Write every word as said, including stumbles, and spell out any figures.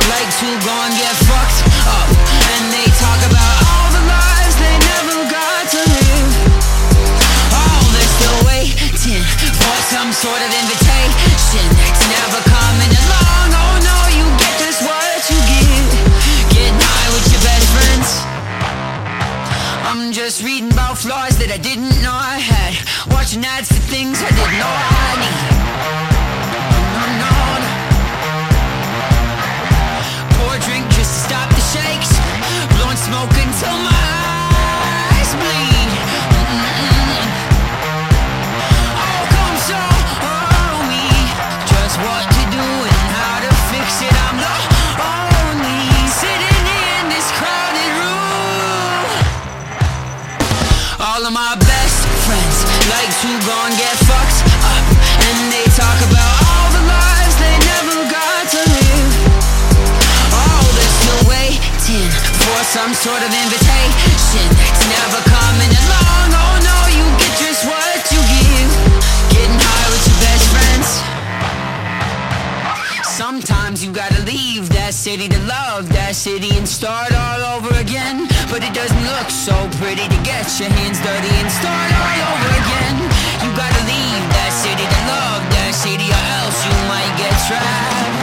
like to go and get fucked up. And they talk about all the lives they never got to live. Oh, they're still waiting for some sort of invitation that's never coming along. Oh no, you get just what you get. Getting high with your best friends. I'm just reading about flaws that I didn't know I had, watching ads for things I didn't know I need. No, no, no. Pour a drink just to stop the shakes, blowing smoke until my eyes bleed. Mm-mm. Oh, come show me just what to do and how to fix it. I'm the only sitting in this crowded room. All of my best friends like to go and get fucked up, and they talk about all the lives they never got to live. Oh, they're still waiting for some sort of invitation that's never coming along. Oh no, you get just what you give. Getting high with your best friends. Sometimes you gotta leave that city to love that city and start all over again. But it doesn't look so pretty to get your hands dirty and start all over again. You gotta leave that city to love that city, or else you might get trapped.